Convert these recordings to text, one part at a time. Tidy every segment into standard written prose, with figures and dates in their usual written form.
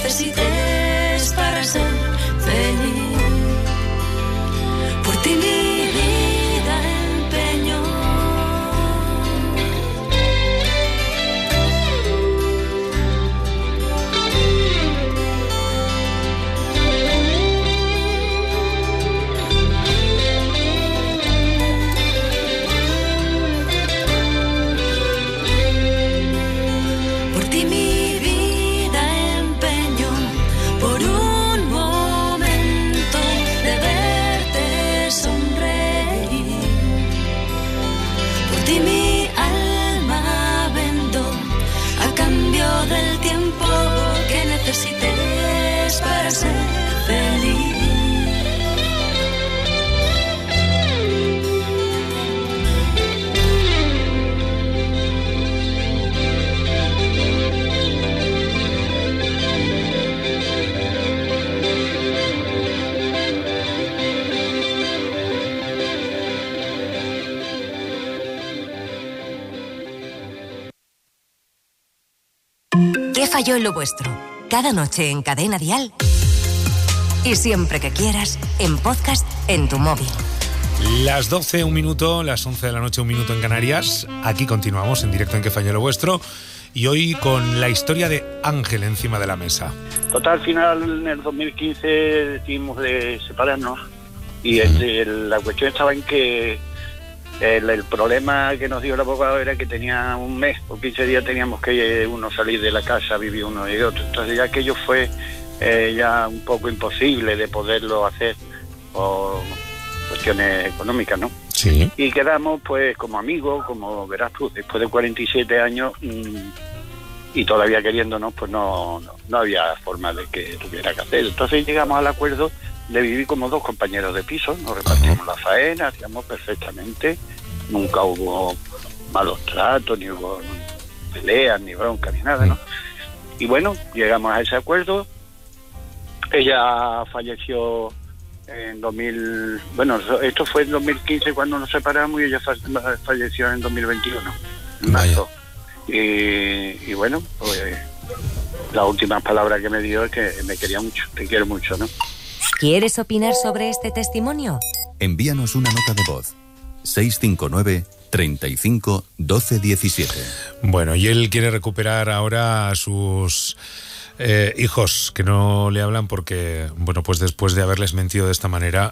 necesites para ser feliz. Por ti mi vida empeño. Por ti mi vida empeño, por un momento de verte sonreír. Por ti mi alma vendo a cambio del tiempo que necesites para ser feliz. ¿Qué falló en lo vuestro? Cada noche en Cadena Dial. Y siempre que quieras, en podcast en tu móvil. Las 12, un minuto, las 11 de la noche, un minuto en Canarias. Aquí continuamos en directo en ¿Qué falló en lo vuestro? Y hoy con la historia de Ángel encima de la mesa. Total, al final en el 2015 decidimos de separarnos y la cuestión estaba en que el problema que nos dio el abogado era que tenía un mes o 15 días teníamos que uno salir de la casa, vivir uno y otro. Entonces ya aquello fue ya un poco imposible de poderlo hacer por cuestiones económicas, ¿no? Sí. Y quedamos pues como amigos, como verás tú, después de 47 años y todavía queriéndonos, pues no había forma de que tuviera que hacer. Entonces llegamos al acuerdo de vivir como dos compañeros de piso, nos repartimos la faena, hacíamos perfectamente, nunca hubo malos tratos, ni hubo peleas, ni broncas, ni nada, ¿no? Y bueno, llegamos a ese acuerdo. Ella falleció en 2000, bueno, esto fue en 2015 cuando nos separamos y ella falleció en 2021, en marzo. Y bueno, pues la última palabra que me dio es que me quería mucho, te quiero mucho, ¿no? ¿Quieres opinar sobre este testimonio? Envíanos una nota de voz. 659 35 12 17. Bueno, y él quiere recuperar ahora a sus hijos que no le hablan porque, bueno, pues después de haberles mentido de esta manera,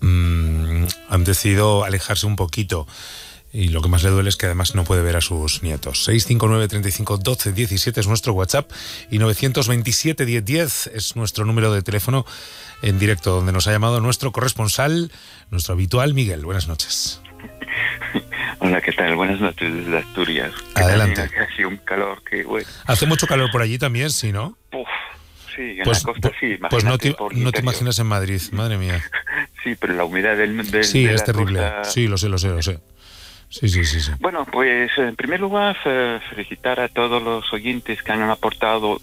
han decidido alejarse un poquito. Y lo que más le duele es que además no puede ver a sus nietos. 659 35 12 17 es nuestro WhatsApp y 927 10 10 es nuestro número de teléfono en directo, donde nos ha llamado nuestro corresponsal, nuestro habitual Miguel. Buenas noches. Hola, ¿qué tal? Buenas noches desde Asturias. Adelante. Ha sido un calor que, bueno. Hace mucho calor por allí también, ¿sí, no? Uf, sí, en pues, la costa sí. Pues no te imaginas en Madrid, madre mía. Sí, pero la humedad del sí, de es la terrible. costa... Sí, lo sé. Sí. Bueno, pues en primer lugar felicitar a todos los oyentes que han aportado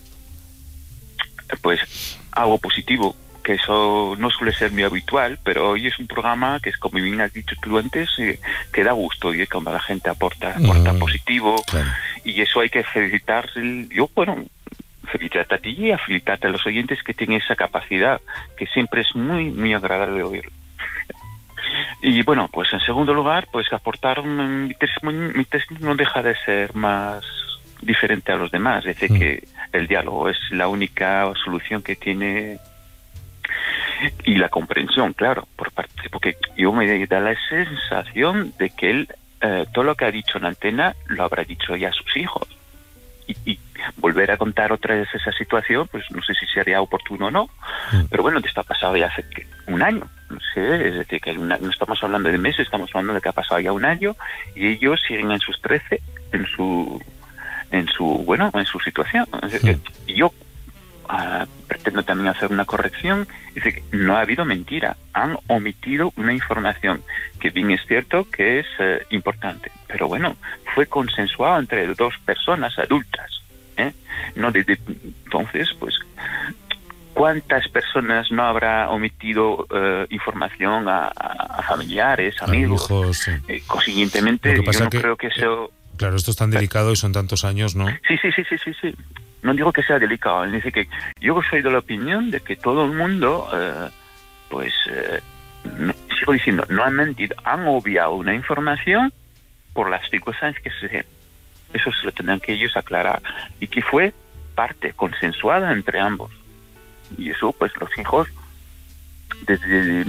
pues algo positivo, que eso no suele ser muy habitual, pero hoy es un programa que es, como bien has dicho tú antes, que da gusto, y cuando la gente aporta positivo, claro. Y eso hay que felicitar. Yo, bueno, felicitarte a ti y a felicitarte a los oyentes que tienen esa capacidad, que siempre es muy, muy agradable oírlo. Y bueno, pues en segundo lugar, pues aportar mi testimonio no deja de ser más diferente a los demás, es decir, que el diálogo es la única solución que tiene, y la comprensión, claro, por parte, porque yo me da la sensación de que él todo lo que ha dicho en antena lo habrá dicho ya a sus hijos, y volver a contar otra vez esa situación, pues no sé si sería oportuno o no, pero bueno, esto ha pasado ya hace un año, no sé, es decir, que no estamos hablando de meses, estamos hablando de que ha pasado ya un año y ellos siguen en sus 13, en su situación. Es decir, que yo pretendo también hacer una corrección, es decir, que no ha habido mentira, han omitido una información que bien es cierto que es importante, pero bueno, fue consensuado entre dos personas adultas, no desde entonces, pues ¿cuántas personas no habrá omitido información a familiares, amigos? Hijos, sí. Consiguientemente, yo no creo que eso... Claro, esto es tan delicado y son tantos años, ¿no? Sí. no digo que sea delicado, dice que yo soy de la opinión de que todo el mundo, sigo diciendo, no han mentido, han obviado una información por las circunstancias que se den. Eso se lo tendrán que ellos aclarar, y que fue parte consensuada entre ambos. Y eso, pues los hijos, desde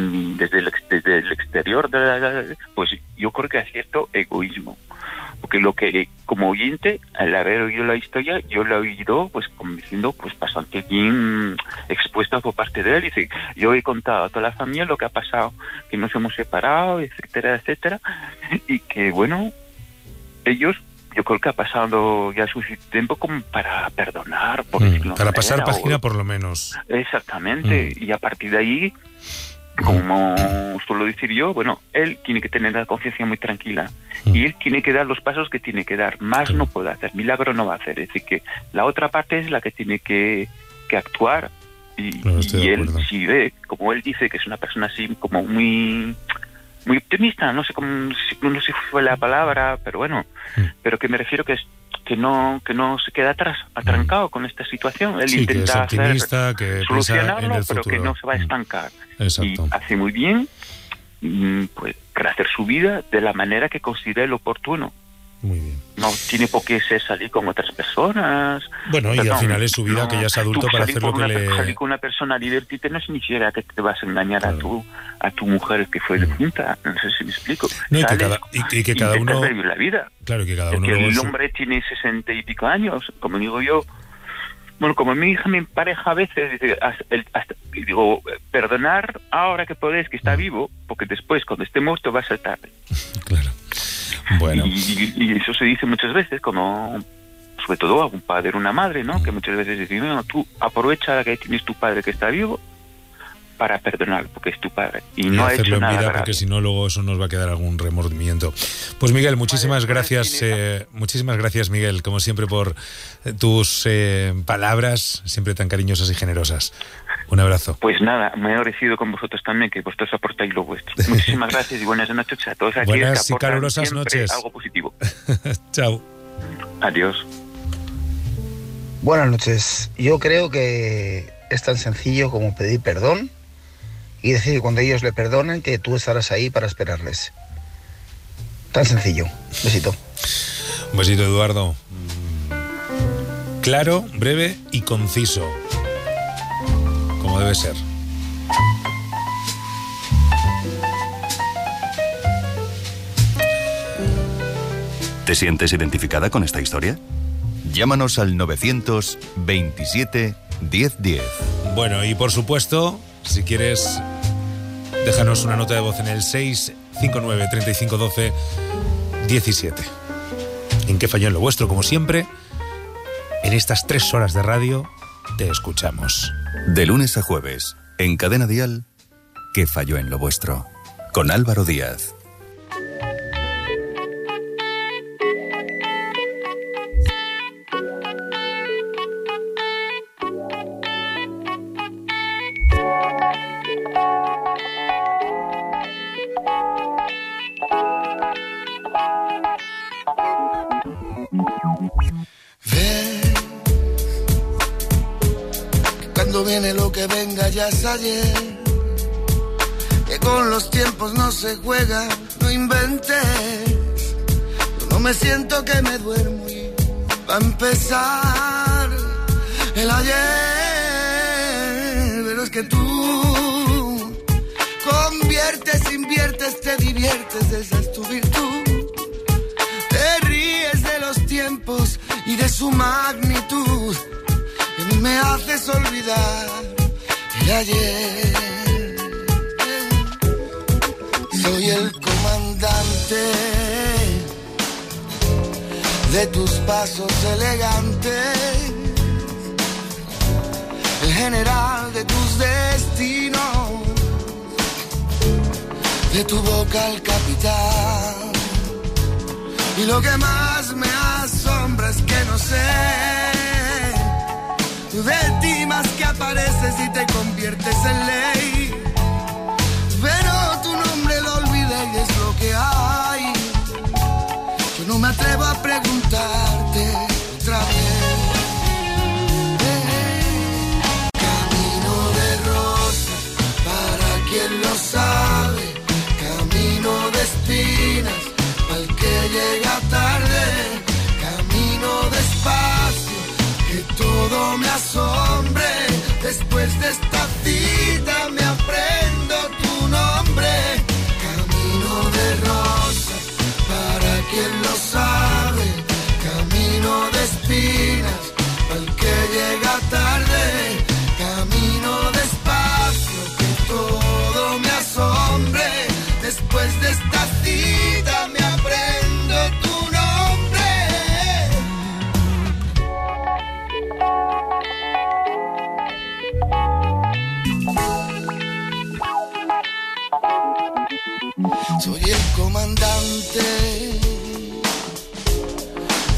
el exterior, pues yo creo que hay cierto egoísmo. Porque lo que, como oyente, al haber oído la historia, yo la he oído, pues, como diciendo, pues, bastante bien expuesta por parte de él. Dice, yo he contado a toda la familia lo que ha pasado, que nos hemos separado, etcétera, etcétera. Y que, bueno, ellos, yo creo que ha pasado ya suficiente tiempo como para perdonar. Por para pasar página, por lo menos. Exactamente. Y a partir de ahí, como suelo decir yo, bueno, él tiene que tener la conciencia muy tranquila y él tiene que dar los pasos que tiene que dar. Más no puede hacer, milagro no va a hacer. Es decir, que la otra parte es la que tiene que actuar. Y él, si ve, como él dice, que es una persona así como muy optimista, no sé si fue la palabra, pero bueno, pero que me refiero que no se queda atrás, atrancado con esta situación. Él intenta solucionarlo, pero que no se va a estancar. Exacto. Y hace muy bien, pues, para hacer su vida de la manera que considere lo oportuno. Muy bien. No tiene por qué salir con otras personas. Bueno, y al final es su vida, que ya es adulto, para hacer lo que le... Salir con una persona a divertirte no significa que te vas a engañar a tu mujer que fue junta. No sé si me explico. No, y que cada uno... vivir la vida. Claro, que cada uno... El hombre tiene 60 y pico años, como digo yo. Bueno, como mi hija, mi pareja a veces dice, digo, perdonar ahora que podés, que está vivo, porque después, cuando esté muerto, va a ser tarde. Claro. Bueno. Y eso se dice muchas veces, como, sobre todo a un padre o una madre, ¿no? Que muchas veces dicen, no, tú aprovecha que tienes tu padre que está vivo para perdonar, porque es tu padre. Y no ha hecho nada grave. Porque si no, luego eso nos va a quedar algún remordimiento. Pues Miguel, muchísimas gracias, Miguel, como siempre, por tus palabras, siempre tan cariñosas y generosas. Un abrazo. Pues nada, me he agradecido con vosotros también, que vosotros aportáis lo vuestro. Muchísimas gracias y buenas noches a todos aquí. Buenas y calurosas noches. Algo positivo. Chao. Adiós. Buenas noches. Yo creo que es tan sencillo como pedir perdón y decir que cuando ellos le perdonen, que tú estarás ahí para esperarles. Tan sencillo. Besito. Un besito, Eduardo. Claro, breve y conciso. Como debe ser. ¿Te sientes identificada con esta historia? Llámanos al 927 1010. Bueno, y por supuesto, si quieres, déjanos una nota de voz en el 659 3512 17. ¿En qué falló en lo vuestro? Como siempre, en estas 3 horas de radio te escuchamos. De lunes a jueves, en Cadena Dial, ¿qué falló en lo vuestro? Con Álvaro Díaz. Viene lo que venga, ya es ayer. Que con los tiempos no se juega, no inventes. Yo no me siento que me duermo y va a empezar el ayer. Pero es que tú conviertes, inviertes, te diviertes, esa es tu virtud. Te ríes de los tiempos y de su magnitud. Me haces olvidar el ayer. Soy el comandante de tus pasos elegantes, el general de tus destinos, de tu boca al capitán. Y lo que más me asombra es que no sé de ti más que apareces y te conviertes en ley. Pero tu nombre lo olvidé y es lo que hay. Yo no me atrevo a preguntarte otra vez.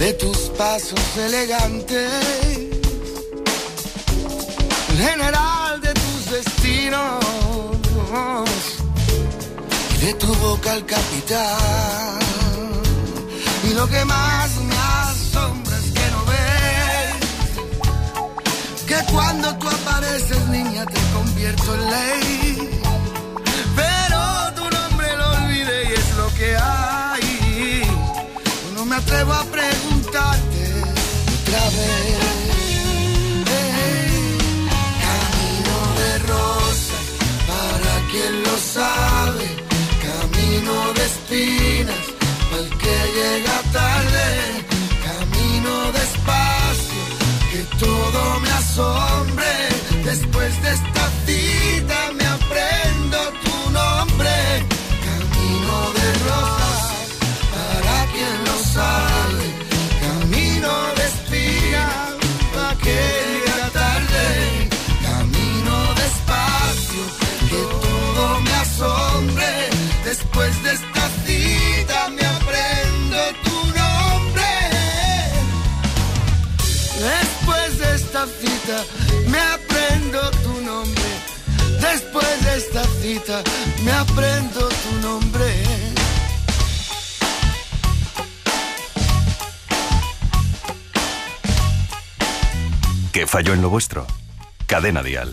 de tus pasos elegantes, el general de tus destinos y de tu boca el capitán. Y lo que más me asombra es que no ves que cuando tú apareces, niña, te convierto en ley. Pero tu nombre lo olvidé y es lo que hay. No me atrevo a preguntarte otra vez. Camino de rosas, para quien lo sabe. Camino de espinas, para el que llega tarde. Camino despacio, que todo me asombre. Después de esta cita me aprendo tu nombre. Camino de rosas, para quien lo sabe. Camino de espinas, para que llega tarde. Camino despacio, que todo me asombre. Después de esta cita me aprendo tu nombre. Después de esta cita me aprendo tu nombre. Después de esta cita me aprendo tu nombre. ¿Qué falló en lo vuestro? Cadena Dial.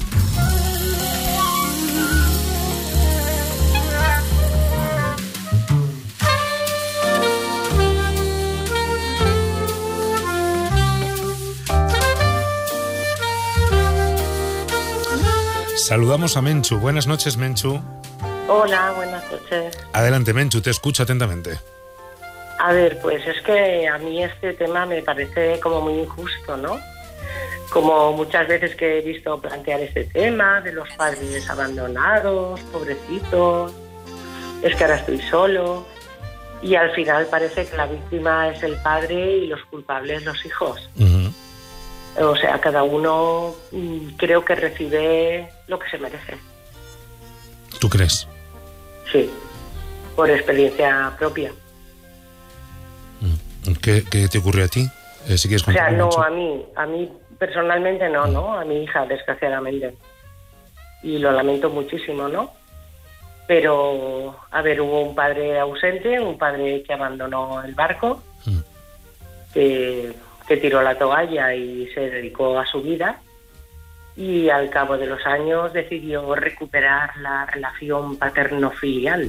Saludamos a Menchu. Buenas noches, Menchu. Hola, buenas noches. Adelante, Menchu, te escucho atentamente. A ver, pues es que a mí este tema me parece como muy injusto, ¿no? Como muchas veces que he visto plantear este tema de los padres abandonados, pobrecitos, es que ahora estoy solo, y al final parece que la víctima es el padre y los culpables los hijos. Uh-huh. O sea, cada uno creo que recibe lo que se merece. ¿Tú crees? Sí, por experiencia propia. ¿Qué te ocurrió a ti? Si quieres O sea, contarme, no, Menchu. a mí personalmente no, a mi hija, desgraciadamente. Y lo lamento muchísimo, ¿no? Pero, a ver, hubo un padre ausente, un padre que abandonó el barco, que tiró la toalla y se dedicó a su vida, y al cabo de los años decidió recuperar la relación paterno-filial.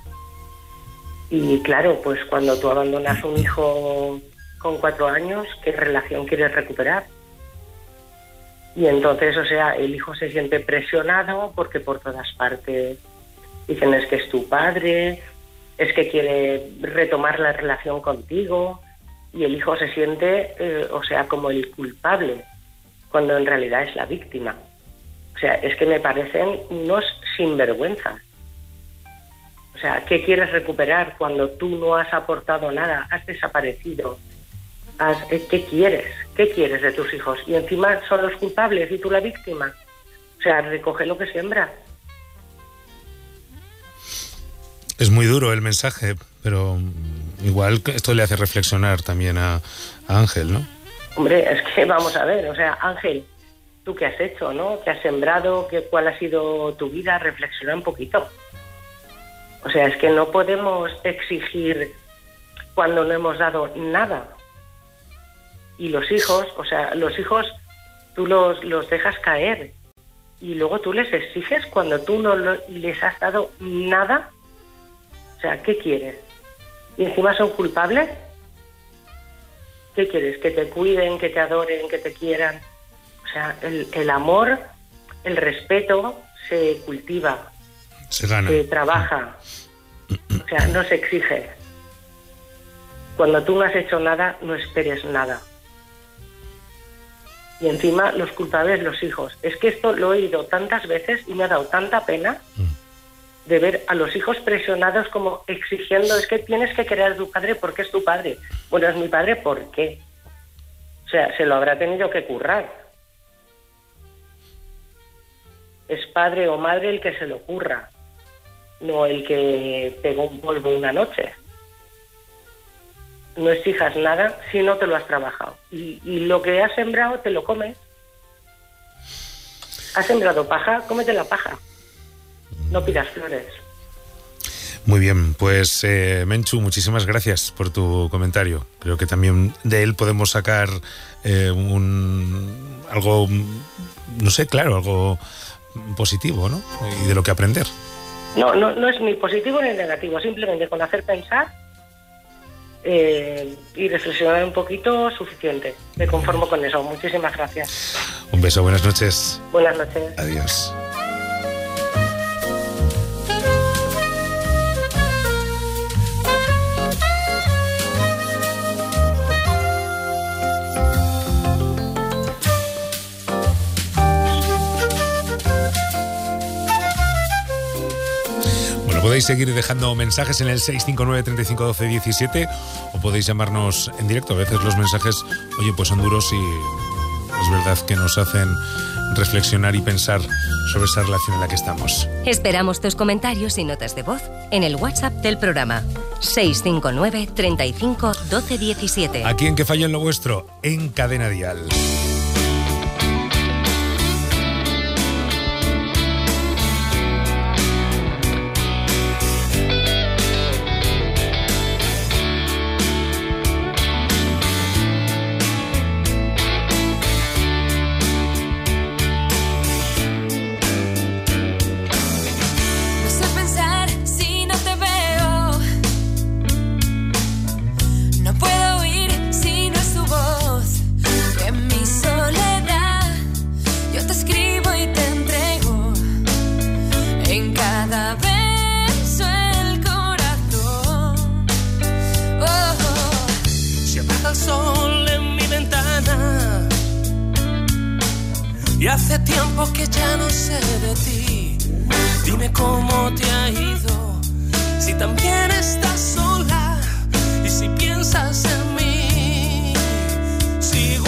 Y claro, pues cuando tú abandonas un hijo con 4 años, ¿qué relación quieres recuperar? Y entonces, o sea, el hijo se siente presionado porque por todas partes dicen es que es tu padre, es que quiere retomar la relación contigo, y el hijo se siente, o sea, como el culpable, cuando en realidad es la víctima. O sea, es que me parecen unos sinvergüenzas. O sea, ¿qué quieres recuperar cuando tú no has aportado nada, has desaparecido? ¿Qué quieres? ¿Qué quieres de tus hijos? Y encima son los culpables y tú la víctima. O sea, recoge lo que siembra. Es muy duro el mensaje, pero igual esto le hace reflexionar también a Ángel, ¿no? Hombre, es que vamos a ver, o sea, Ángel, ¿tú qué has hecho, no? ¿Qué has sembrado? ¿Cuál ha sido tu vida? Reflexiona un poquito. O sea, es que no podemos exigir cuando no hemos dado nada. Y los hijos, o sea, los hijos tú los dejas caer y luego tú les exiges cuando tú no les has dado nada. O sea, ¿qué quieres? ¿Y encima son culpables? ¿Qué quieres? ¿Que te cuiden, que te adoren, que te quieran? O sea, el amor, el respeto se cultiva, se gana, se trabaja, o sea, no se exige. Cuando tú no has hecho nada, no esperes nada. Y encima los culpables, los hijos. Es que esto lo he oído tantas veces y me ha dado tanta pena de ver a los hijos presionados como exigiendo, es que tienes que querer a tu padre porque es tu padre. Bueno, es mi padre, ¿por qué? O sea, se lo habrá tenido que currar. Es padre o madre el que se lo curra, no el que pegó un polvo una noche. no exijas nada si no te lo has trabajado. Y lo que has sembrado te lo comes. Has sembrado paja, cómete la paja. No pidas flores. Muy bien, pues Menchu, muchísimas gracias por tu comentario. Creo que también de él podemos sacar algo, no sé, claro, algo positivo, ¿no? Y de lo que aprender. No es ni positivo ni negativo, simplemente con hacer pensar y reflexionar un poquito suficiente. Me conformo con eso. Muchísimas gracias. Un beso, buenas noches. Buenas noches. Adiós. Podéis seguir dejando mensajes en el 659 35 12 17 o podéis llamarnos en directo. A veces los mensajes, oye, pues son duros y es verdad que nos hacen reflexionar y pensar sobre esa relación en la que estamos. Esperamos tus comentarios y notas de voz en el WhatsApp del programa 659 35 12 17. Aquí en Que Fallo en lo Vuestro, en Cadena Dial. Y hace tiempo que ya no sé de ti. Dime cómo te ha ido, si también estás sola y si piensas en mí. Sigo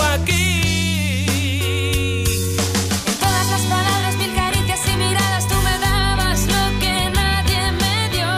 aquí. En todas las palabras, mil caricias y miradas, tú me dabas lo que nadie me dio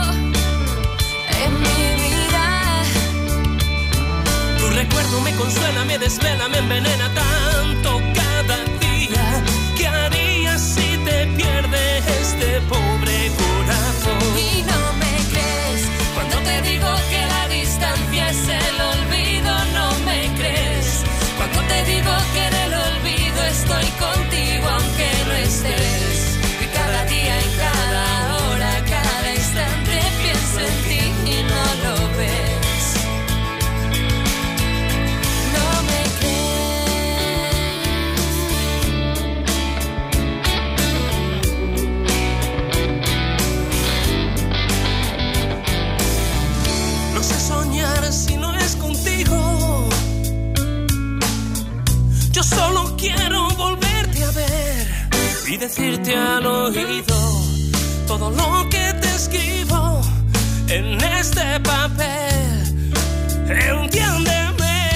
en mi vida. Tu recuerdo me consuela, me desvela, me envenena tanto cada día. ¿Qué harías si te pierdes este pobre corazón? Y no me crees cuando te digo que la distancia es el olvido. No me crees cuando te digo que en el olvido estoy contigo aunque no estés. Y cada día, en cada hora, cada instante pienso en ti y no lo ves. No me si no es contigo. Yo solo quiero volverte a ver y decirte al oído todo lo que te escribo en este papel. Entiéndeme.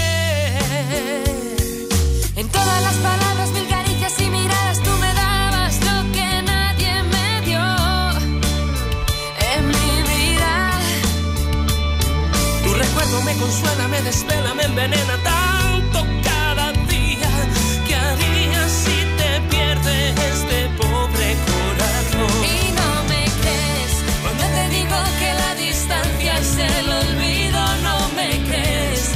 En todas las palabras, mil caricias y miradas, tú me dabas lo que nadie me dio en mi vida. Tu recuerdo me consuela, me desvela, me envenena tanto cada día. ¿Qué harías si te pierdes este pobre corazón? Y no me crees cuando te digo que la distancia es el olvido. No me crees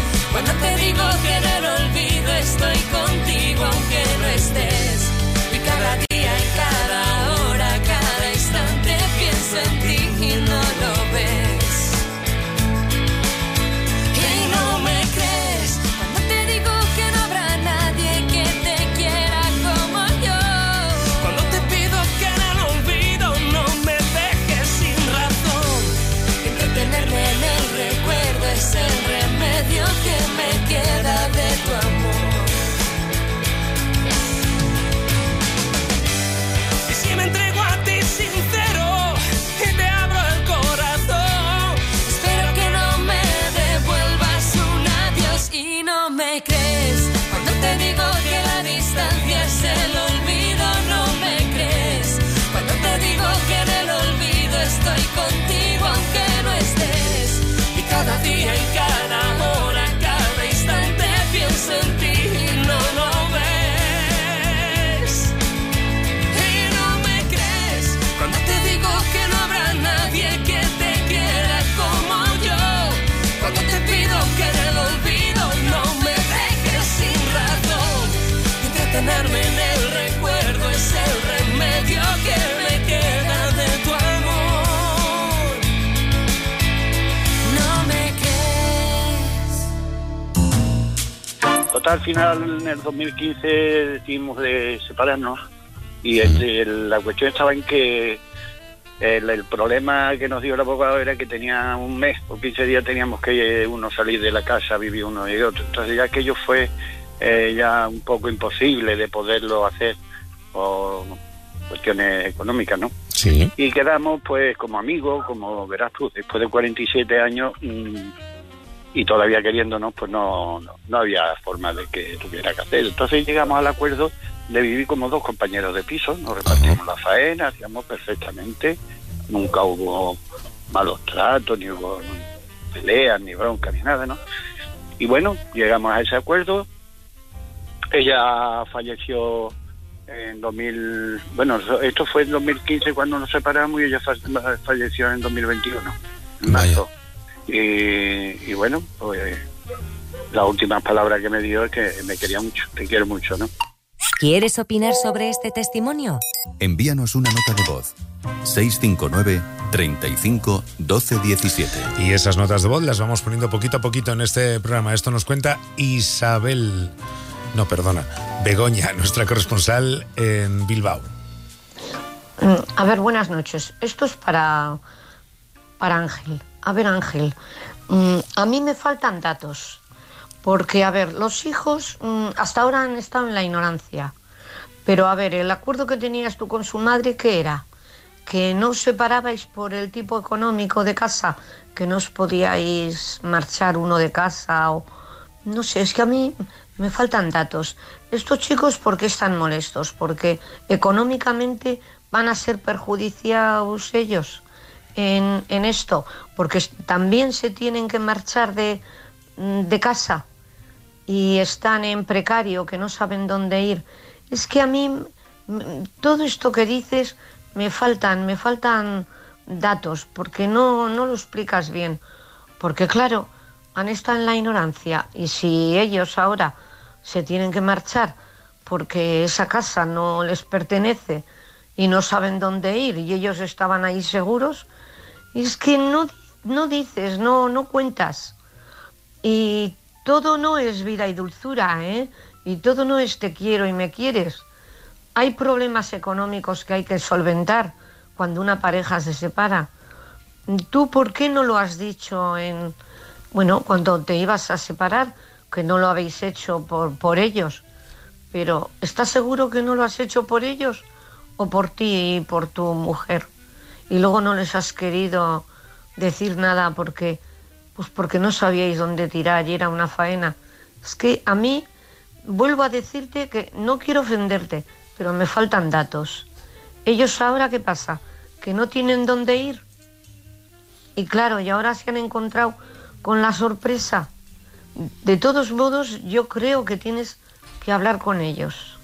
Total, al final, en el 2015 decidimos de separarnos y la cuestión estaba en que el problema que nos dio el abogado era que tenía un mes o 15 días teníamos que uno salir de la casa, vivir uno y otro. Entonces ya aquello fue ya un poco imposible de poderlo hacer por cuestiones económicas, ¿no? Sí. Y quedamos pues como amigos, como verás tú, después de 47 años y todavía queriéndonos, pues no había forma de que tuviera que hacer. Entonces llegamos al acuerdo de vivir como dos compañeros de piso, nos repartimos la faena, hacíamos perfectamente, nunca hubo malos tratos, ni hubo peleas, ni bronca, ni nada, ¿no? Y bueno, llegamos a ese acuerdo. Ella falleció en esto fue en 2015 cuando nos separamos y ella falleció en 2021, en marzo. Y bueno, pues la última palabra que me dio es que me quería mucho, te quiero mucho, ¿no? ¿Quieres opinar sobre este testimonio? Envíanos una nota de voz. 659 35 12 17. Y esas notas de voz las vamos poniendo poquito a poquito en este programa. Esto nos cuenta Begoña, nuestra corresponsal en Bilbao. A ver, buenas noches. Esto es para Ángel. A ver, Ángel, a mí me faltan datos. Porque, a ver, los hijos hasta ahora han estado en la ignorancia. Pero, a ver, el acuerdo que tenías tú con su madre, ¿qué era? Que no os separabais por el tipo económico de casa, que no os podíais marchar uno de casa o... No sé, es que a mí me faltan datos. Estos chicos, ¿por qué están molestos? Porque económicamente van a ser perjudiciados ellos en esto. Porque también se tienen que marchar de casa y están en precario, que no saben dónde ir. Es que a mí todo esto que dices me faltan datos, porque no lo explicas bien. Porque claro, han estado en la ignorancia y si ellos ahora se tienen que marchar porque esa casa no les pertenece y no saben dónde ir y ellos estaban ahí seguros, es que no dices, no cuentas. Y todo no es vida y dulzura, ¿eh? Y todo no es te quiero y me quieres. Hay problemas económicos que hay que solventar cuando una pareja se separa. ¿Tú por qué no lo has dicho cuando te ibas a separar? Que no lo habéis hecho por ellos. Pero ¿estás seguro que no lo has hecho por ellos? ¿O por ti y por tu mujer? Y luego no les has querido decir nada porque no sabíais dónde tirar y era una faena. Es que a mí, vuelvo a decirte que no quiero ofenderte, pero me faltan datos. Ellos ahora, ¿qué pasa? Que no tienen dónde ir. Y claro, y ahora se han encontrado con la sorpresa. De todos modos, yo creo que tienes que hablar con ellos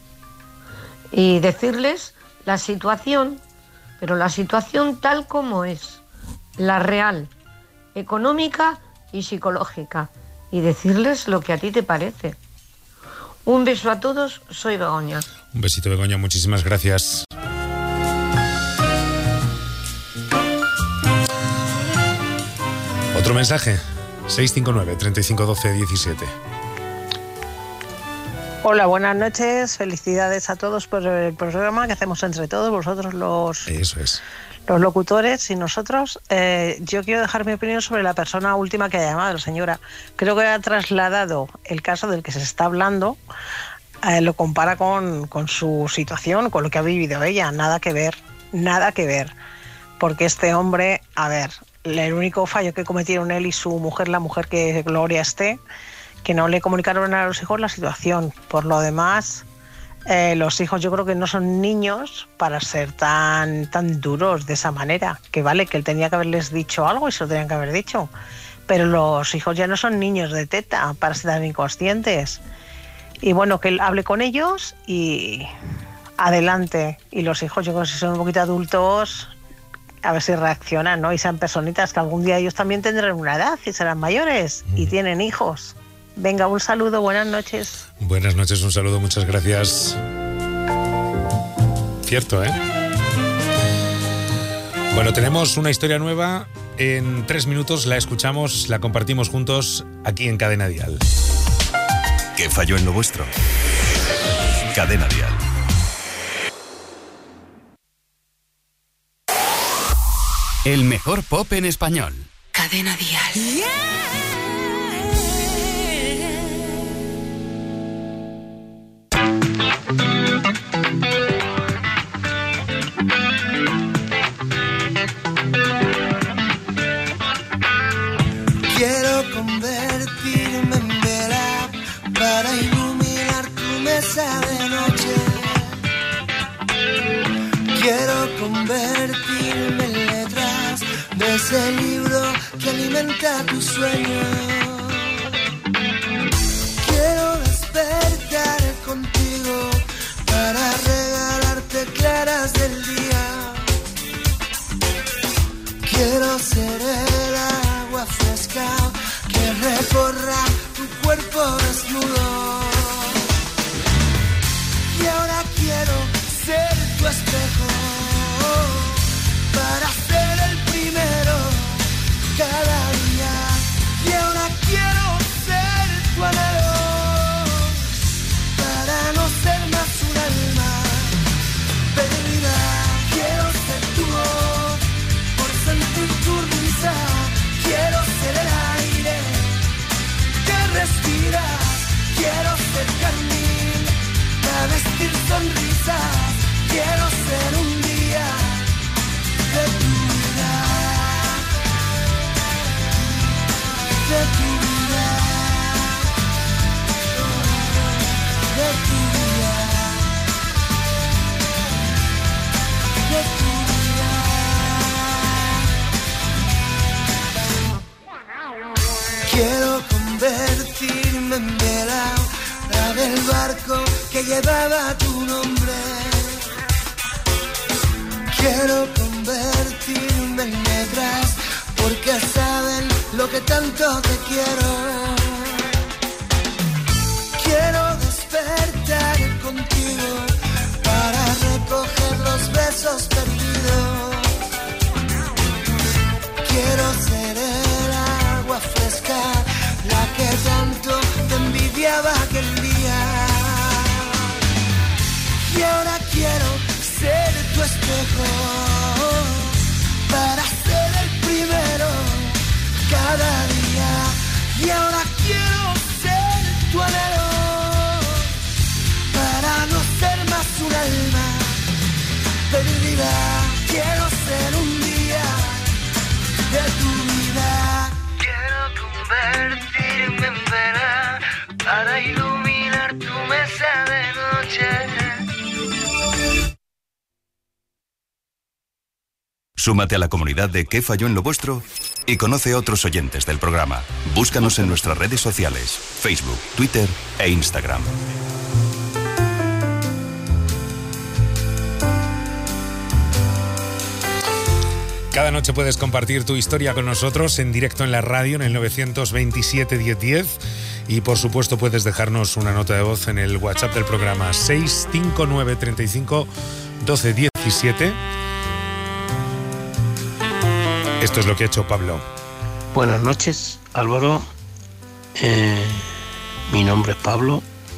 y decirles la situación, pero la situación tal como es, la real, económica y psicológica, y decirles lo que a ti te parece. Un beso a todos, soy Begoña. Un besito, Begoña, muchísimas gracias. Otro mensaje, 659 35 12 17. Hola, buenas noches, felicidades a todos por el programa que hacemos entre todos, vosotros los locutores y nosotros. Yo quiero dejar mi opinión sobre la persona última que ha llamado, la señora. Creo que ha trasladado el caso del que se está hablando, lo compara con su situación, con lo que ha vivido ella. Nada que ver, porque este hombre, a ver, el único fallo que cometieron él y su mujer, la mujer que Gloria esté, que no le comunicaron a los hijos la situación. Por lo demás, los hijos yo creo que no son niños para ser tan duros de esa manera. Que vale, que él tenía que haberles dicho algo y se lo tenían que haber dicho. Pero los hijos ya no son niños de teta para ser tan inconscientes. Y bueno, que él hable con ellos y adelante. Y los hijos, yo creo que si son un poquito adultos, a ver si reaccionan, ¿no? Y sean personitas, que algún día ellos también tendrán una edad y serán mayores y tienen hijos. Venga, un saludo, buenas noches. Buenas noches, un saludo, muchas gracias. Cierto, ¿eh? Bueno, tenemos una historia nueva. En 3 minutos la escuchamos, la compartimos juntos aquí en Cadena Dial. ¿Qué falló en lo vuestro? Cadena Dial. El mejor pop en español. Cadena Dial. Quiero convertirme en vela para iluminar tu mesa de noche. Quiero convertirme en letras de ese libro que alimenta tu sueño. Quiero despertar contigo para regalarte claras del día. Quiero ser el agua fresca que recorra tu cuerpo desnudo. Y ahora quiero ser tu espejo para ser el primero cada día. Y ahora quiero ser tu anhelo para no ser más un alma perdida. Quiero ser tu voz por sentir tu risa. Quiero ser el aire que respiras. Quiero ser carmín para vestir sonrisas. Quiero ser un día de tu vida, de tu vida, de tu vida, de tu vida. Quiero convertirme en vela del barco que llevaba tu nombre. Quiero convertirme en letras porque saben lo que tanto te quiero. Quiero despertar contigo para recoger los besos perdidos. Quiero ser el agua fresca, la que tanto te envidiaba aquel día. Y ahora quiero ser tu espejo para ser el primero cada día. Y ahora quiero ser tu anhelo para no ser más un alma perdida. Quiero ser un día de tu vida. Quiero convertirme en vela para iluminar tu mesa de noche. Súmate a la comunidad de ¿Qué falló en lo vuestro? Y conoce a otros oyentes del programa. Búscanos en nuestras redes sociales, Facebook, Twitter e Instagram. Cada noche puedes compartir tu historia con nosotros en directo en la radio en el 927 1010 y por supuesto puedes dejarnos una nota de voz en el WhatsApp del programa 659 35 12 17. Esto es lo que ha hecho Pablo. Buenas noches, Álvaro. Mi nombre es Pablo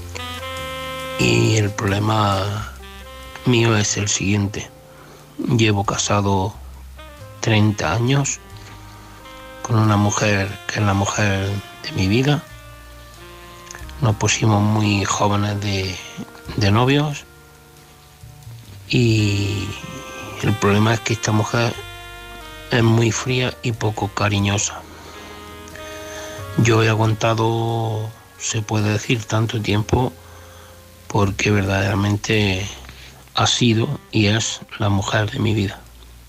y el problema mío es el siguiente. Llevo casado 30 años con una mujer que es la mujer de mi vida. Nos pusimos muy jóvenes de novios y el problema es que esta mujer es muy fría y poco cariñosa. Yo he aguantado, se puede decir, tanto tiempo porque verdaderamente ha sido y es la mujer de mi vida.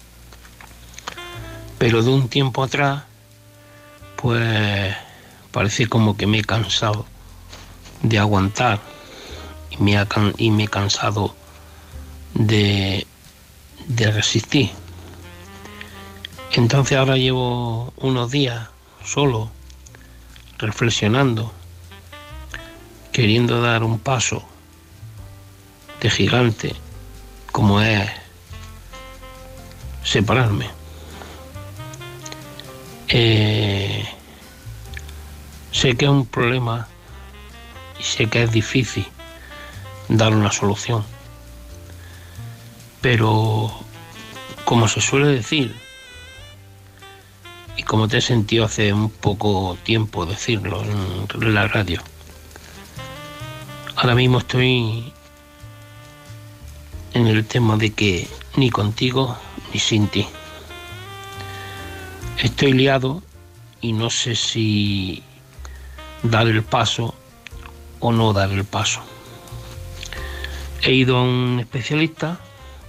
Pero de un tiempo atrás, pues parece como que me he cansado de aguantar y me he cansado de resistir. Entonces ahora llevo unos días solo, reflexionando, queriendo dar un paso de gigante como es separarme. Sé que es un problema y sé que es difícil dar una solución. Pero, como se suele decir, y como te he sentido hace un poco tiempo decirlo en la radio, ahora mismo estoy en el tema de que ni contigo ni sin ti. Estoy liado y no sé si dar el paso o no dar el paso. He ido a un especialista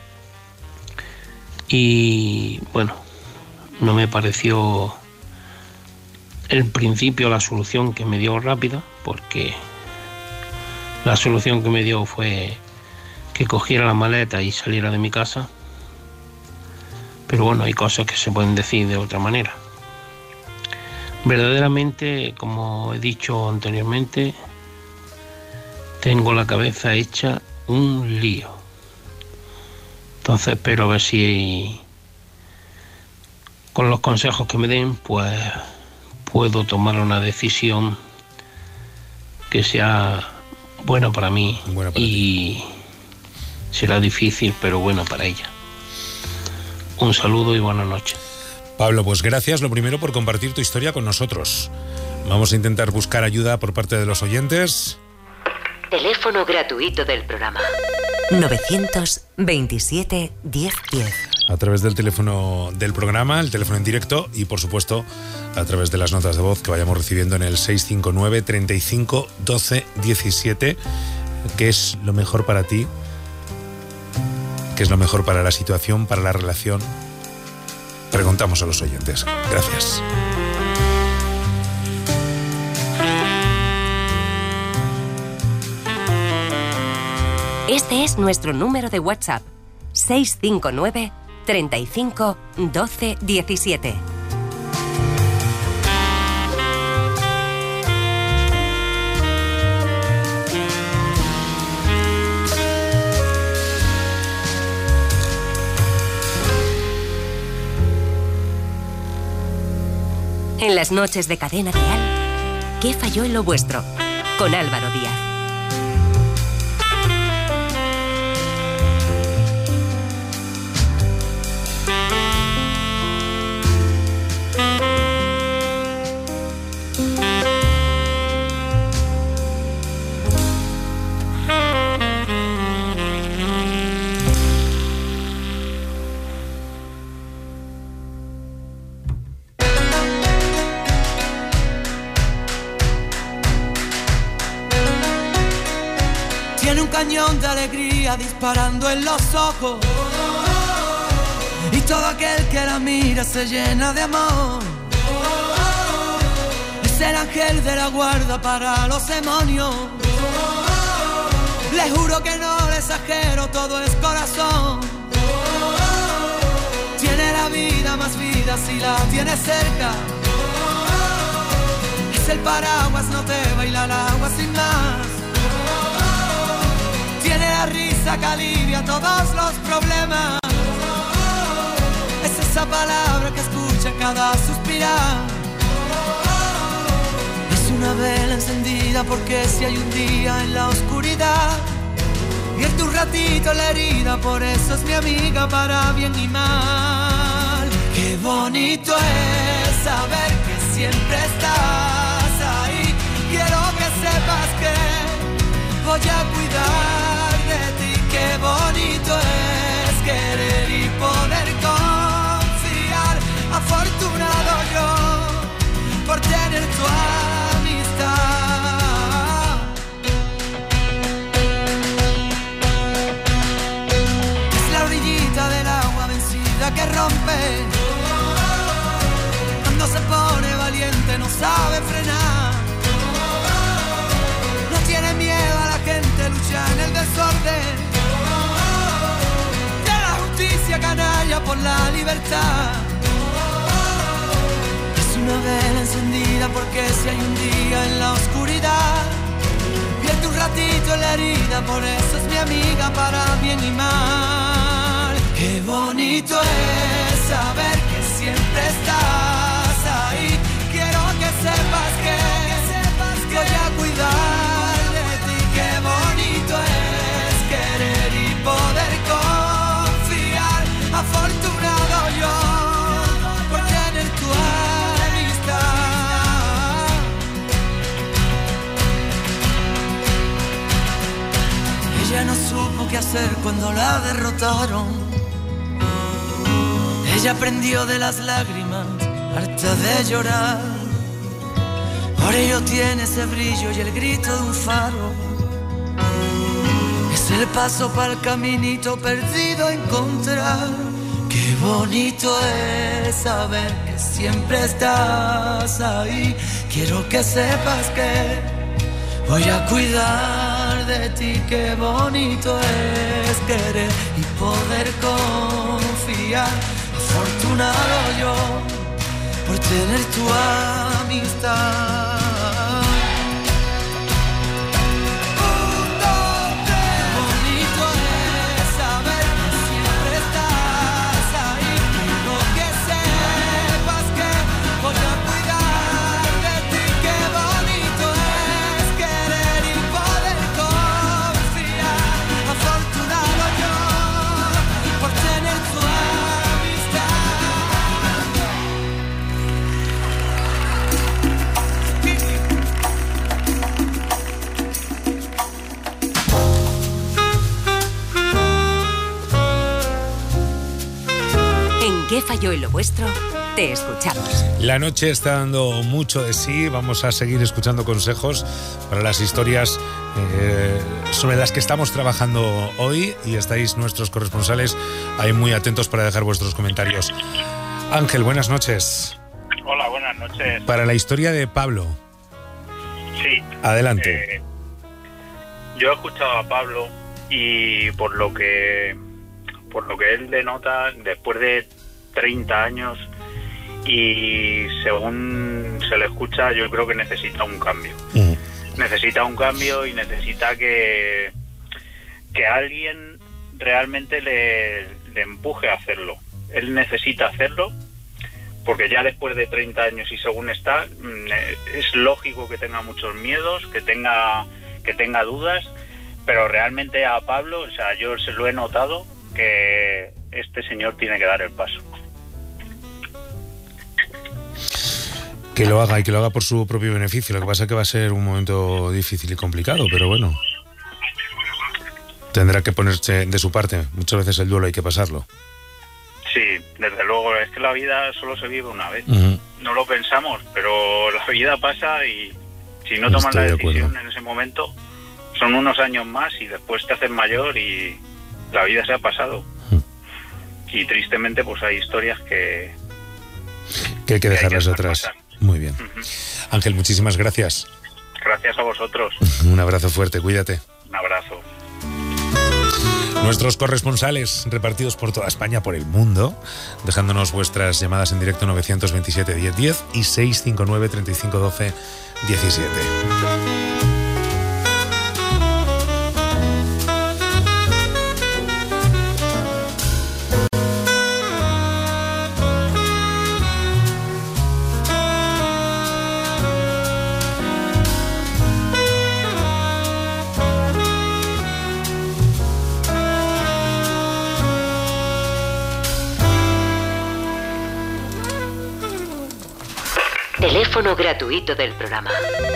y bueno, no me pareció en principio la solución que me dio rápida, porque la solución que me dio fue que cogiera la maleta y saliera de mi casa. Pero bueno, hay cosas que se pueden decir de otra manera. Verdaderamente, como he dicho anteriormente, tengo la cabeza hecha un lío. Entonces espero a ver si con los consejos que me den, pues puedo tomar una decisión que sea buena para mí y será difícil, pero buena para ella. Un saludo y buenas noches. Pablo, pues gracias lo primero por compartir tu historia con nosotros. Vamos a intentar buscar ayuda por parte de los oyentes. Teléfono gratuito del programa 927 1010. A través del teléfono del programa, el teléfono en directo y por supuesto a través de las notas de voz que vayamos recibiendo en el 659 35 12 17. ¿Qué es lo mejor para ti? ¿Qué es lo mejor para la situación, para la relación? Preguntamos a los oyentes. Gracias. Este es nuestro número de WhatsApp: 659 35 12 17. En las noches de Cadena Real, ¿qué falló en lo vuestro? Con Álvaro Díaz. De alegría disparando en los ojos, y todo aquel que la mira se llena de amor. Es el ángel de la guarda para los demonios. Le juro que no le exagero, todo es corazón. Tiene la vida más vida si la tiene cerca. Es el paraguas, no te baila el agua sin más. Tiene la risa que alivia todos los problemas. Es esa palabra que escucha cada suspirar. Es una vela encendida porque si hay un día en la oscuridad, vierte un ratito la herida, por eso es mi amiga para bien y mal. Qué bonito es saber que siempre estás ahí. Quiero que sepas que voy a cuidar de ti. Qué bonito es querer y poder confiar. Afortunado yo por tener tu amistad. Es la orillita del agua vencida que rompe. Cuando se pone valiente no sabe frenar. No tiene miedo a la gente, lucha en el desorden. De la justicia canalla por la libertad. Es una vela encendida porque si hay un día en la oscuridad, vierte un ratito en la herida, por eso es mi amiga para bien y mal. Qué bonito es saber que siempre estás ahí. Quiero que sepas que voy a cuidar de mataron. Ella aprendió de las lágrimas, harta de llorar. Ahora ello tiene ese brillo y el grito de un faro. Es el paso para el caminito perdido a encontrar. Qué bonito es saber que siempre estás ahí. Quiero que sepas que voy a cuidar de ti. Qué bonito es querer y poder confiar. Afortunado yo por tener tu amistad. ¿Qué falló en lo vuestro? Te escuchamos. La noche está dando mucho de sí. Vamos a seguir escuchando consejos para las historias sobre las que estamos trabajando hoy y estáis nuestros corresponsales ahí muy atentos para dejar vuestros comentarios. Ángel, buenas noches. Hola, buenas noches. Para la historia de Pablo. Sí. Adelante. Yo he escuchado a Pablo y por lo que él denota, después de 30 años y según se le escucha, yo creo que necesita un cambio. Necesita un cambio y necesita que alguien realmente le empuje a hacerlo. Él necesita hacerlo porque ya después de 30 años y según está, es lógico que tenga muchos miedos, que tenga dudas, pero realmente a Pablo, o sea, yo se lo he notado que este señor tiene que dar el paso. Que lo haga y que lo haga por su propio beneficio. Lo que pasa es que va a ser un momento difícil y complicado, pero bueno. Tendrá que ponerse de su parte. Muchas veces el duelo hay que pasarlo. Sí, desde luego. Es que la vida solo se vive una vez. No lo pensamos, pero la vida pasa y si no toman la decisión en ese momento, son unos años más y después te haces mayor y la vida se ha pasado. Y tristemente pues hay historias que hay que dejarlas atrás. Pasar. Muy bien. Ángel, muchísimas gracias. Gracias a vosotros. Un abrazo fuerte, cuídate. Un abrazo. Nuestros corresponsales repartidos por toda España, por el mundo, dejándonos vuestras llamadas en directo 927 1010 y 659 3512 17. Teléfono gratuito del programa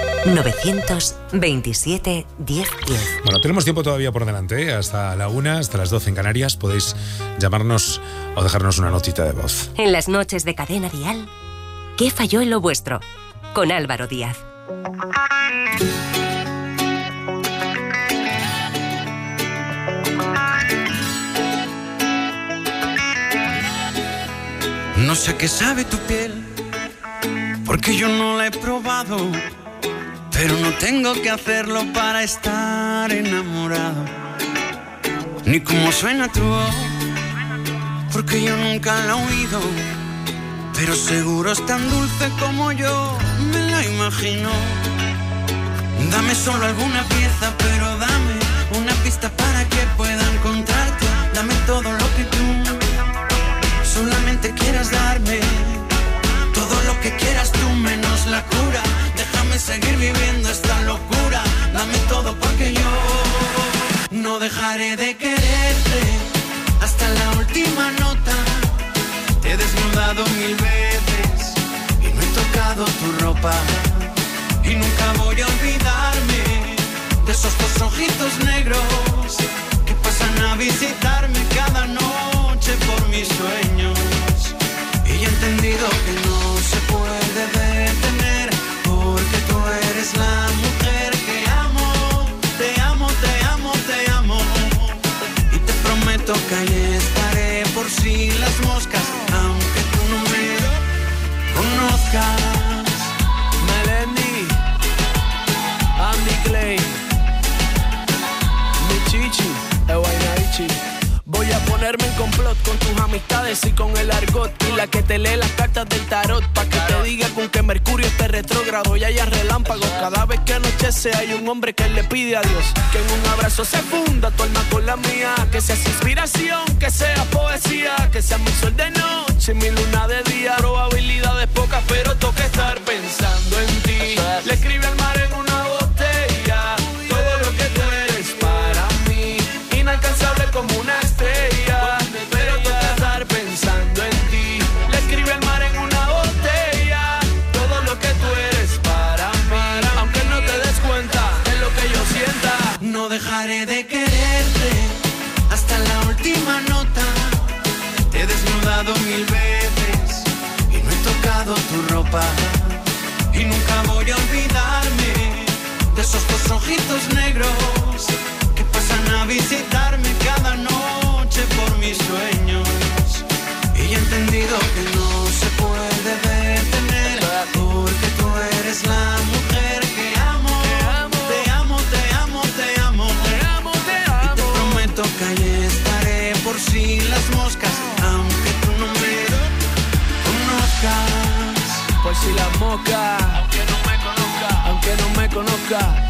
927 1010. Bueno, tenemos tiempo todavía por delante, ¿eh? Hasta la 1, hasta las 12 en Canarias. Podéis llamarnos o dejarnos una notita de voz. En las noches de Cadena Dial, ¿qué falló en lo vuestro? Con Álvaro Díaz. No sé qué sabe tu piel, porque yo no la he probado, pero no tengo que hacerlo para estar enamorado. Ni cómo suena tu voz, porque yo nunca la he oído, pero seguro es tan dulce como yo me la imagino. Dame solo alguna pieza, pero dame una pista para que pueda encontrarte. Dame todo lo que tú solamente quieras darme. Todo lo que quieras tú menos la cura. Déjame seguir viviendo esta locura. Dame todo porque yo no dejaré de quererte hasta la última nota. Te he desnudado 1000 veces y no he tocado tu ropa. Y nunca voy a olvidarme de esos 2 ojitos negros que pasan a a visitarme cada noche por mis sueños. Y he entendido que no se puede detener, porque tú eres la mujer que amo. Te amo, te amo, te amo. Y te prometo que ahí estaré por si las moscas, aunque tú no me conozcas. Melendi, Andy Clay, mi chichi, Ewainaichi. Voy a ponerme en complot con tus amistades y con el argot, y la que te lee las cartas del tarot, pa' que te diga con que Mercurio esté retrógrado y haya relámpagos. Cada vez que anochece hay un hombre que le pide a Dios que en un abrazo se funda tu alma con la mía, que seas inspiración, que sea poesía, que sea mi sol de noche, mi luna de día. Probabilidades pocas, pero toca estar pensando en ti. Le escribe al mar en una botella todo lo que tú eres para mí, inalcanzable como una estrella, pero toca estar pensando en ti. Le escribe al mar en una botella todo lo que tú eres para mí, aunque no te des cuenta de lo que yo sienta. No dejaré de quererte hasta la última nota. Te he desnudado 1000 veces y no he tocado tu ropa. Y nunca voy a olvidarme de esos dos ojitos negros que pasan a visitarme cada noche por mis sueños. Y he entendido que no se puede detener, porque tú eres la mujer que amo. Te amo, te amo, te amo. Y te prometo que ahí estaré por si las moscas, aunque tú no me conozcas. Por si las moscas, aunque no me conozca, aunque no me conozca.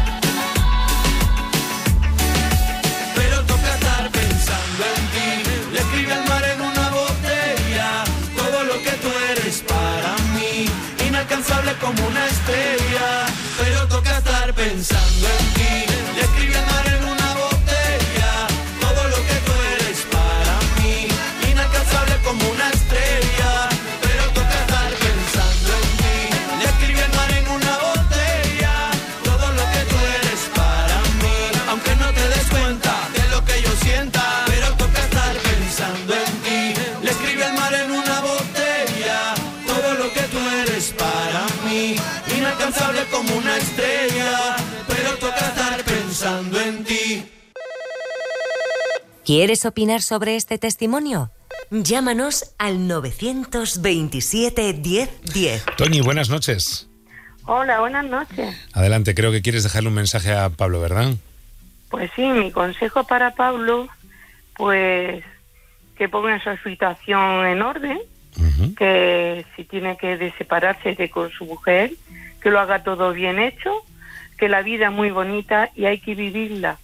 Pero toca estar pensando en ti. Le escribe al mar en una botella todo lo que tú eres para mí, inalcanzable como una estrella. Pero toca estar pensando en ti. Le escribe al mar en una botella todo lo que tú eres para mí, inalcanzable como una estrella. Pero toca estar pensando en ti. Le escribe al mar en una botella todo lo que tú eres para mí, aunque no te des cuenta de lo que yo sienta. Pero toca estar pensando en ti. Le escribe al mar en una botella todo lo que tú eres para mí, inalcanzable como una estrella. Pero toca estar pensando en ti. ¿Quieres opinar sobre este testimonio? Llámanos al 927 1010. Toñi, buenas noches. Hola, buenas noches. Adelante, creo que quieres dejarle un mensaje a Pablo, ¿verdad? Pues sí, mi consejo para Pablo, pues que ponga su situación en orden, que si tiene que separarse de con su mujer, que lo haga todo bien hecho, que la vida es muy bonita y hay que vivirla.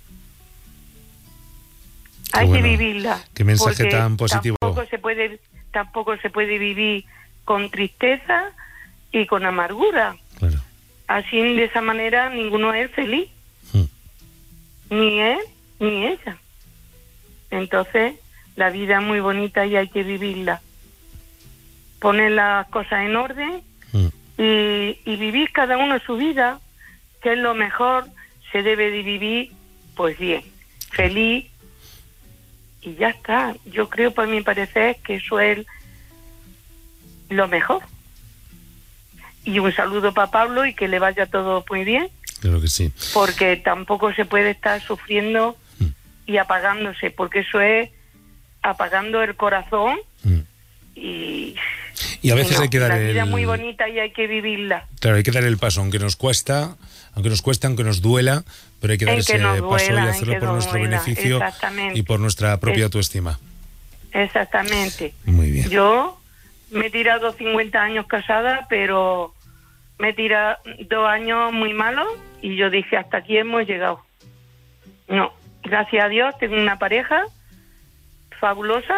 Hay que vivirla. Qué mensaje tan positivo. Tampoco se puede vivir con tristeza y con amargura. Claro. Así, de esa manera, ninguno es feliz. Ni él, ni ella. Entonces, la vida es muy bonita y hay que vivirla. Poner las cosas en orden y vivir cada uno su vida, que es lo mejor. Se debe de vivir, pues bien, feliz. Y ya está. Yo creo, para mi parecer, que eso es lo mejor. Y un saludo para Pablo y que le vaya todo muy bien. Claro que sí. Porque tampoco se puede estar sufriendo y apagándose, porque eso es apagando el corazón. Y a veces hay que dar la vida es muy bonita y hay que vivirla. Claro, hay que dar el paso, aunque nos cueste, aunque nos duela, pero hay que dar ese paso y hacerlo por nuestro beneficio y por nuestra propia autoestima. Exactamente. Muy bien. Yo me he tirado 50 años casada, pero me he tirado 2 años muy malos y yo dije, hasta aquí hemos llegado. No, gracias a Dios tengo una pareja fabulosa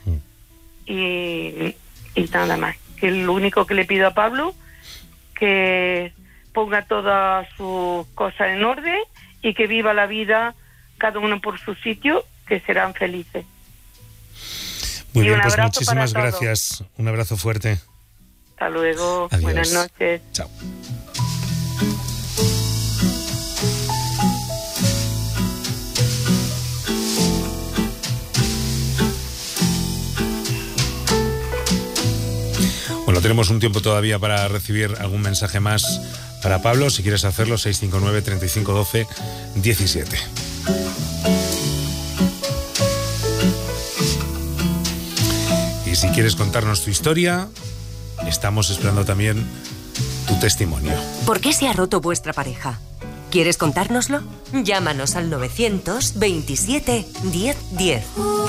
y nada más. Que lo único que le pido a Pablo, que ponga todas sus cosas en orden y que viva la vida cada uno por su sitio, que serán felices. Muy bien, pues muchísimas gracias. Un abrazo fuerte. Hasta luego. Adiós. Buenas noches. Chao. Bueno, tenemos un tiempo todavía para recibir algún mensaje más para Pablo. Si quieres hacerlo, 659 35 12 17. Y si quieres contarnos tu historia, estamos esperando también tu testimonio. ¿Por qué se ha roto vuestra pareja? ¿Quieres contárnoslo? Llámanos al 927 10 10.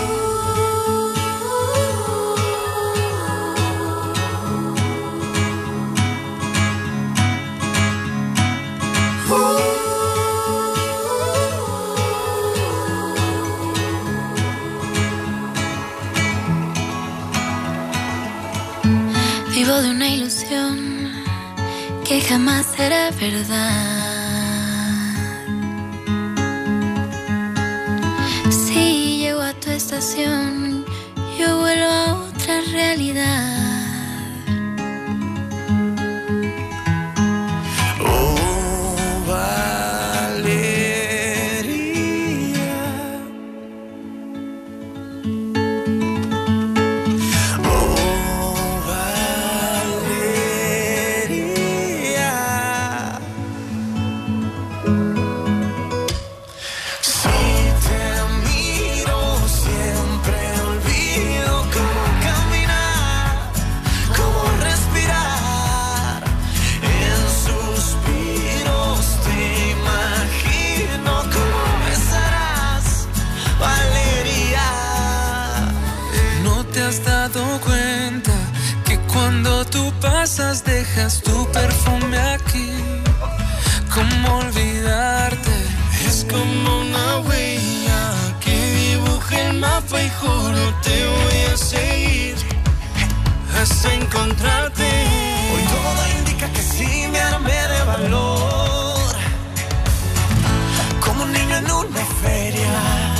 Vivo de una ilusión que jamás será verdad. Si llego a tu estación, yo vuelvo a otra realidad. Oh, Valeria. Oh, Valeria. Si te miro siempre olvido cómo caminar, cómo respirar. En suspiros te imagino cómo besarás, Valeria. ¿No te has dado cuenta que cuando tú pasas dejas tu perfume aquí? ¿Cómo olvidarte? Es como una huella que dibuja el mapa y juro te voy a seguir hasta encontrarte. Hoy todo indica que sí me armé de valor, como un niño en una feria.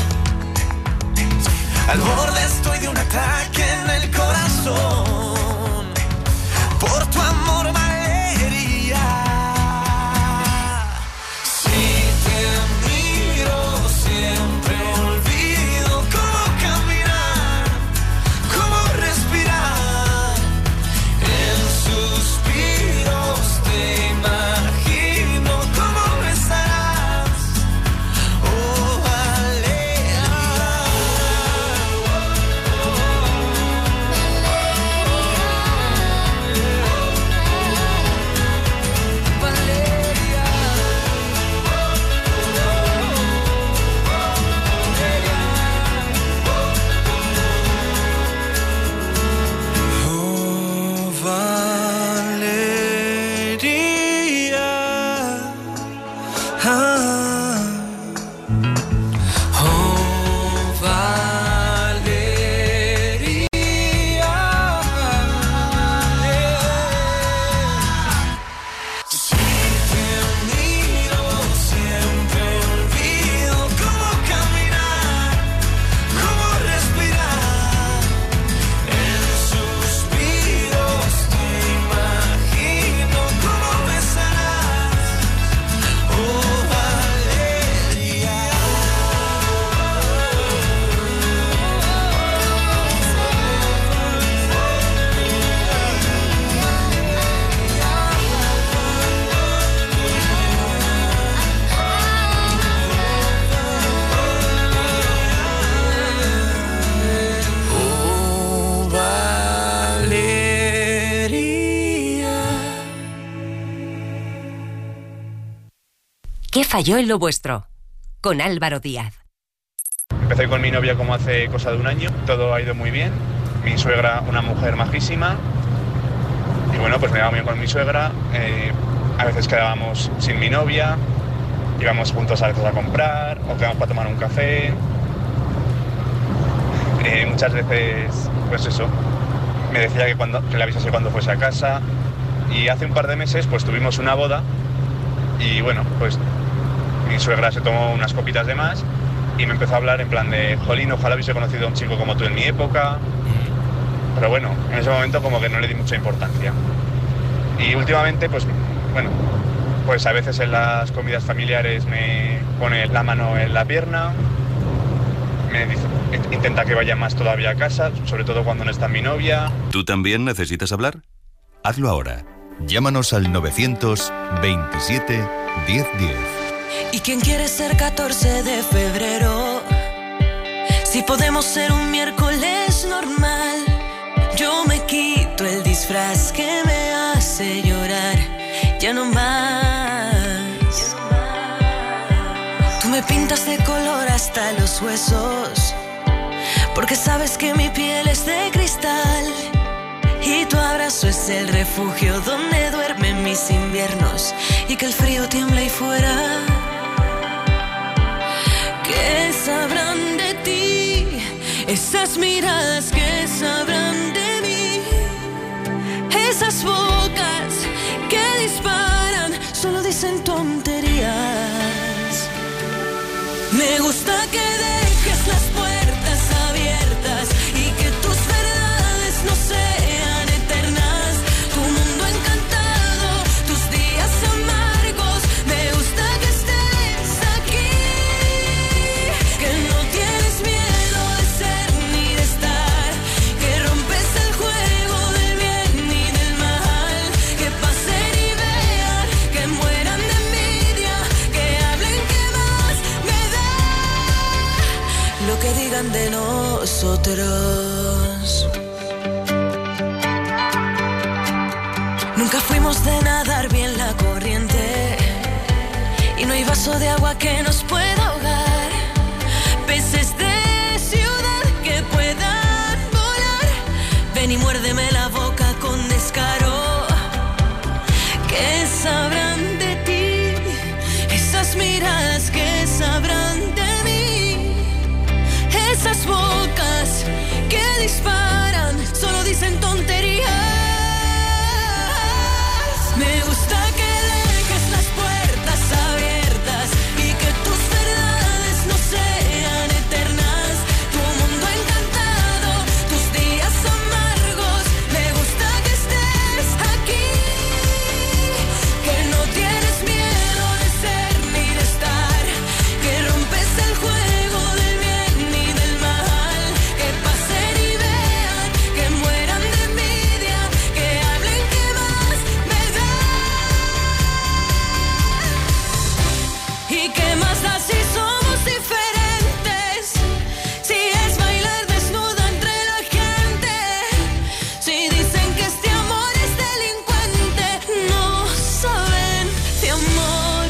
Al borde estoy de un ataque en el corazón, por tu amor, Valeria. Si te miro siempre olvido cómo caminar, cómo respirar. En suspiros te imagino cómo besarás, oh, Valeria. Oh, Valeria. Ah. Oh, Valeria. Si te miro siempre olvido cómo caminar, cómo respirar. En suspiros te imagino cómo besarás, oh, Valeria. Oh, Valeria. ¿Qué falló en lo vuestro? Con Álvaro Díaz. Empecé con mi novia como hace cosa de un año, todo ha ido muy bien. Mi suegra, una mujer majísima. Y bueno, pues me llevaba muy bien con mi suegra. A veces quedábamos sin mi novia, íbamos juntos a veces a comprar, o quedábamos para tomar un café. Muchas veces, pues eso, me decía que le avisase cuando fuese a casa. Y hace un par de meses pues tuvimos una boda y bueno, pues mi suegra se tomó unas copitas de más y me empezó a hablar en plan de, jolín, ojalá hubiese conocido a un chico como tú en mi época. Pero bueno, en ese momento como que no le di mucha importancia. Y últimamente, pues bueno, pues a veces en las comidas familiares me pone la mano en la pierna, me dice, intenta que vaya más todavía a casa, sobre todo cuando no está mi novia. ¿Tú también necesitas hablar? Hazlo ahora. Llámanos al 927 1010. ¿Y quién quiere ser 14 de febrero? Si podemos ser un miércoles normal. Yo me quito el disfraz que me hace llorar. Ya no más. Tú me pintas de color hasta los huesos, porque sabes que mi piel es de cristal. Y tu abrazo es el refugio donde duermen mis inviernos, y que el frío tiembla ahí fuera. ¿Qué sabrán de ti? Esas miradas, ¿qué sabrán de mí? Esas bocas que disparan solo dicen tonterías. Me gusta que dejes las puertas abiertas y que tus verdades no sean eternas. Tu mundo encantado, tus días amargos. Me gusta que estés aquí, que no tienes miedo de ser ni de estar, que rompes el juego del bien y del mal. Que pasen y vean, que mueran de envidia, que hablen, que más me da lo que digan de nosotros. Nunca fuimos de nadar bien la corriente, y no hay vaso de agua que nos pueda ahogar. Peces de ciudad que puedan volar, ven y muérdeme la boca con descaro. ¿Qué sabrán de ti? Esas miradas, ¿qué sabrán de mí? Esas bocas que disparan solo dicen tonterías. Me gusta que dejes las puertas abiertas y que tus verdades no sean eternas. Tu mundo encantado, tus días amargos. Me gusta que estés aquí, que no tienes miedo de ser ni de estar, que rompes el juego del bien y del mal. Que pasen y vean, que mueran de envidia, que hablen, que más me da. ¿Y qué más da si somos diferentes? Si es bailar desnuda entre la gente, si dicen que este amor es delincuente, no saben de amor.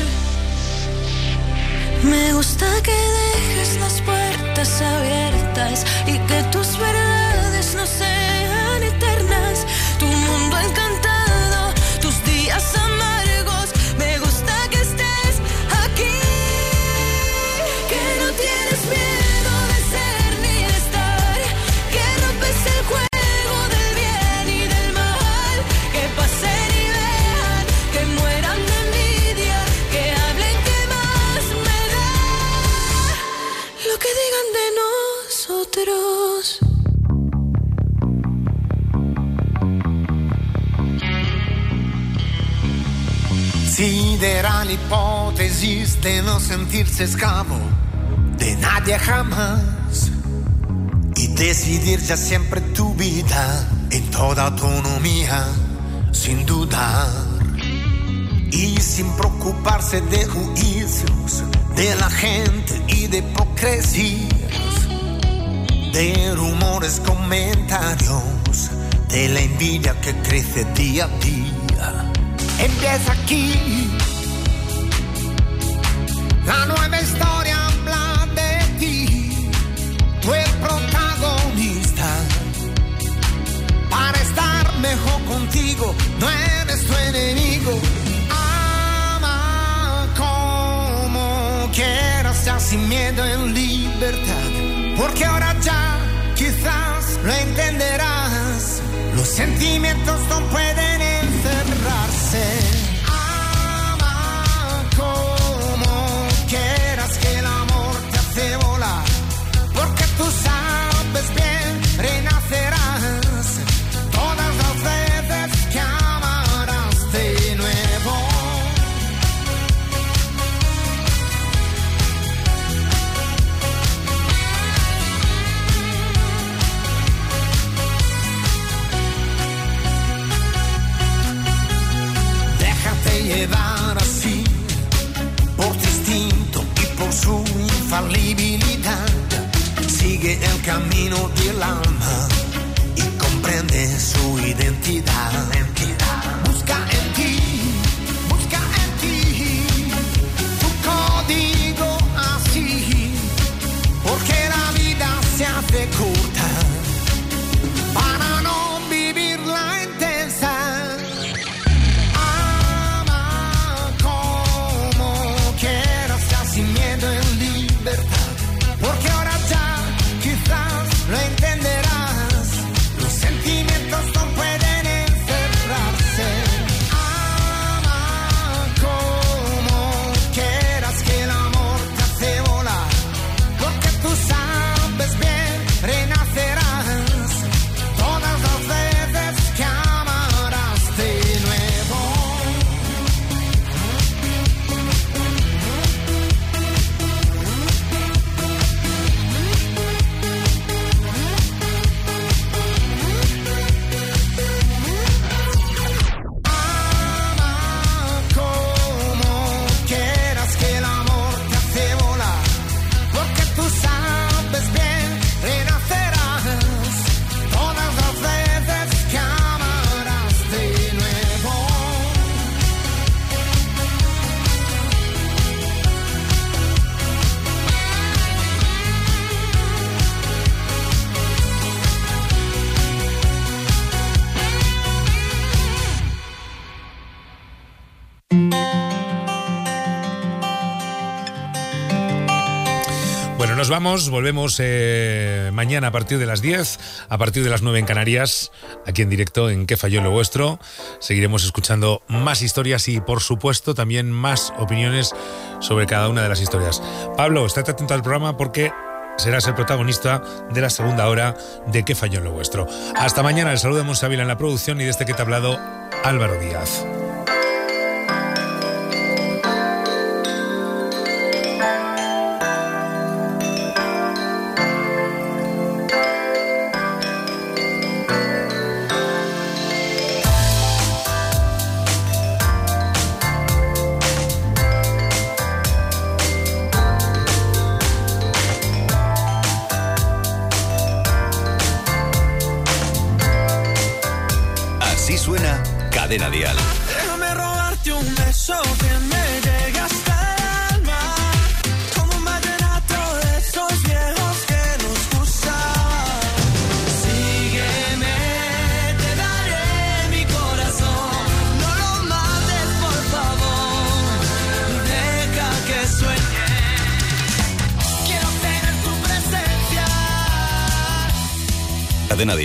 Me gusta que dejes las puertas abiertas y que tus verdades no sean eternas. Tu mundo encantado, tus días amargos. Me gusta que estés aquí, que no tienes miedo de ser ni de estar, que rompes el juego del bien y del mal. Que pasen y vean, que mueran de envidia, que hablen, que más me da lo que digan de nosotros. Considera l'ipotesi de no sentirse esclavo de nadie jamás y decidir ya siempre tu vida en toda autonomía, sin dudar y sin preocuparse de juicios de la gente y de hipocresías, de rumores, comentarios, de la envidia que crece día a día. Empieza aquí, la nueva historia habla de ti, tú el protagonista. Para estar mejor contigo, no eres tu enemigo. Ama como quieras, ya sin miedo, en libertad, porque ahora ya quizás lo entenderás. Los sentimientos no pueden encerrarse. Ama como quieras, que el amor te hace volar, porque tú sabes bien, renacerás todas las veces que amarás de nuevo. infalibilidad. Sigue el camino del alma y comprende su identidad. Busca en ti tu código así, porque la vida se hace corta para no vivirla intensa. Ama como quieras, ya sin miedo, en libertad, porque ahora ya quizás lo entenderás. Los sentimientos no pueden encerrarse. Ama como quieras, que el amor te hace volar, porque tú sabes bien, renacerás todas las veces que amarás de nuevo. Ama como quieras, que el amor te hace volar, porque tú sabes bien, renacerás todas las veces que amarás de nuevo. Bueno, nos vamos, volvemos mañana a partir de las 10, a partir de las 9 en Canarias, aquí en directo en ¿Qué falló en lo vuestro? Seguiremos escuchando más historias y, por supuesto, también más opiniones sobre cada una de las historias. Pablo, estate atento al programa porque serás el protagonista de la segunda hora de ¿Qué falló en lo vuestro? Hasta mañana, el saludo de Monse Ávila en la producción y de este que te ha hablado, Álvaro Díaz. Así suena Cadena Dial. Déjame robarte un beso que me llegue hasta el alma, como un vallenato de esos viejos que nos gustaban. Sígueme, te daré mi corazón, no lo mates por favor, deja que sueñe. Quiero tener tu presencia. Cadena Dial.